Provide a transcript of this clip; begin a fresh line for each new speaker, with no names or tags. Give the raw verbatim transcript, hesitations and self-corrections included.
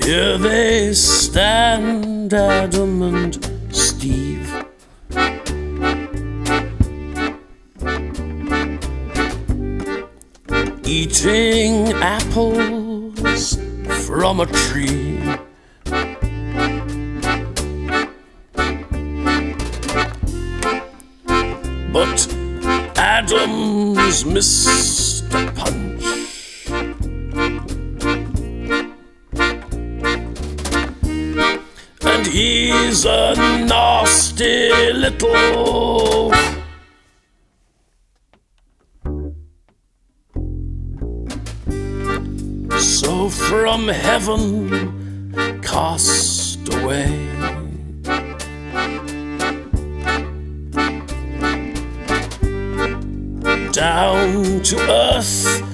Here they stand, Adam and Steve, eating apples from a tree. But Adam's Mister Punch, and he's a nasty little. So from heaven cast away, down to earth